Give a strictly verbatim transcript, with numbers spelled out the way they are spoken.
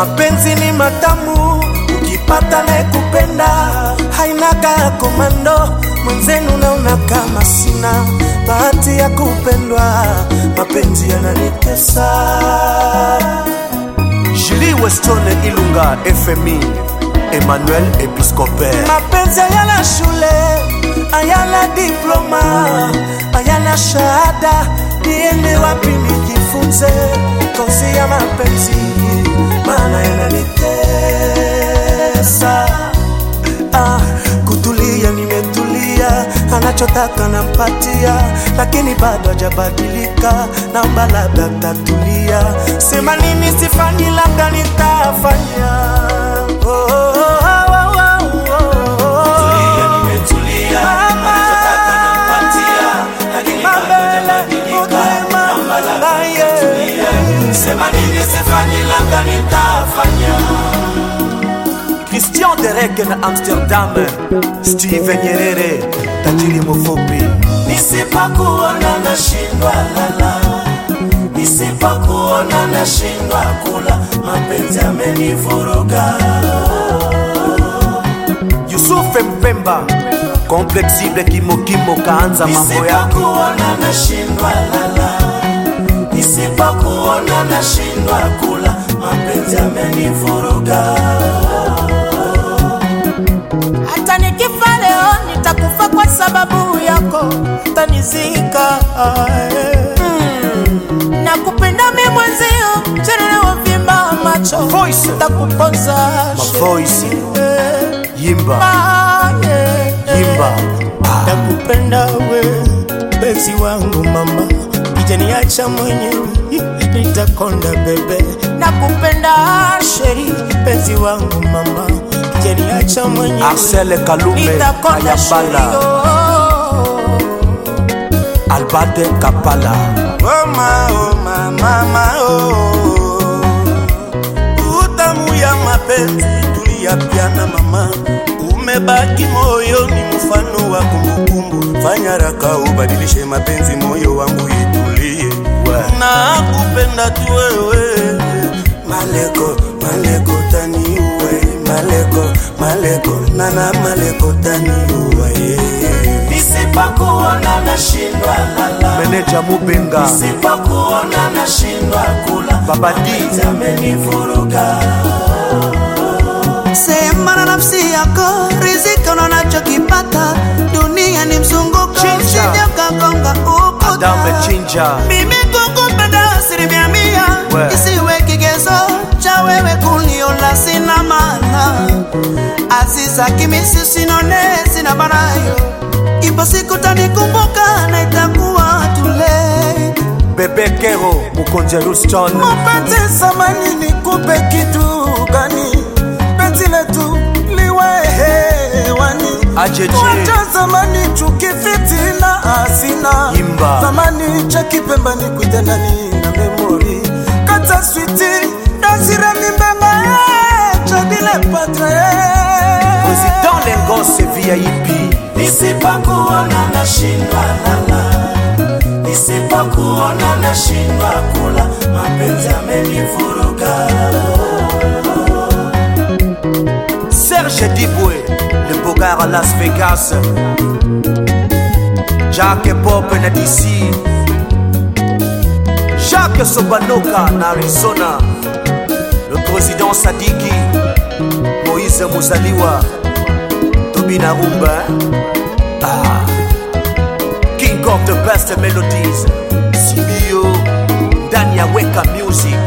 Mapenzi ni matamu, ukipata na kupenda hainaga komando. Mwenzenu naona kama sina bahati ya kupendwa, mapenzi yananitesa. Julie Weston Ilunga F M I Emmanuel Episcopal. Mapenzi hayana shule, hayana diploma, hayana shahada, niende wapi nijifunze kozi ya mapenzi, maana yananitesa. Ah, kutulia nimetulia, anachotaka nampatia, lakini bado hajabadilika, naomba labda tatulia. Sema nini sifanyi, labda nitafanya. Oh, oh, oh, oh, oh, oh. Kutulia nimetulia, anachotaka nampatia, lakini bado hajabadilika, naomba labda tatulia. Sema nini sifanyi, labda nitafanya. Christian Derek na Amsterdam, Steven Nyerere, tajiri mfupi. Nisipokuona nashindwa lala, nisipokuona nashindwa kula, mapenzi amenivuruga. Yusuf Mpemba, complexible kimo kimo kaanza mambo yake. Nisipokuona nashindwa lala, nisipokuona nashindwa kula, mapenzi amenivuruga. Hata nikifa leo nitakufa kwa sababu yako, utanizika. mm. Nakupenda mimi mwenzio, chenye wavimba macho, Voice takuponza ma voice Yimba ah, yeah, yeah. Yimba ah. Nakupenda we penzi wangu mama, kijaniacha mwenyewe nitakonda bebe. Nakupenda sheri penzi wangu mama, kijaniacha mwenyewe Arsele Kalume Ayabala Albate Kapala. Oh ma, oh ma, mama, oh utamu ya mapenzi tulia piana mama, umebaki moyo ni mfano wa kumbukumbu. Fanya raka ubadilishe mapenzi, moyo wangu itulie. Nakupenda tu wewe, maleko maleko tani uwe, maleko maleko nana maleko tani uwe. Nisipokuona nashindwa lala, meneja Mubenga. Nisipokuona nashindwa kula, Babadi amenivuruga. Sema na nafsi yako, rizika unachokipata, dunia ni mzunguko, usije ukagonga ukuta. Adame Chinja. Mimi kukupenda asilimia mia, isiwe kigezo cha wewe kuniona sina maana. Aziza kimisi usinone sina banayo, ipo siku tanikumbuka na itakuwa too late. Bebe Kero Mukonje Ruston. Mapenzi samani nikupe kitu gani, penzi letu liwe hewani. Ajeje Wacha zamani chuki fitina asina, Yimba zamani chaki pemba ni kuitendani na memori. Kata switi nazira mimbenga chadile patre Président Lengose V I P. Nisipokuona nashindwa lala, nisipokuona nashindwa kula, mapenzi amenivuruga. Serge Diboué, le Bogart à Las Vegas. Jacques Pop na D C. Jacques Sobanoka na Arizona. Le président Sadiki, Moïse Mouzaliwa, Tobina Rumba. Ah. King of the best melodies, Sibio, Dania Weka Music.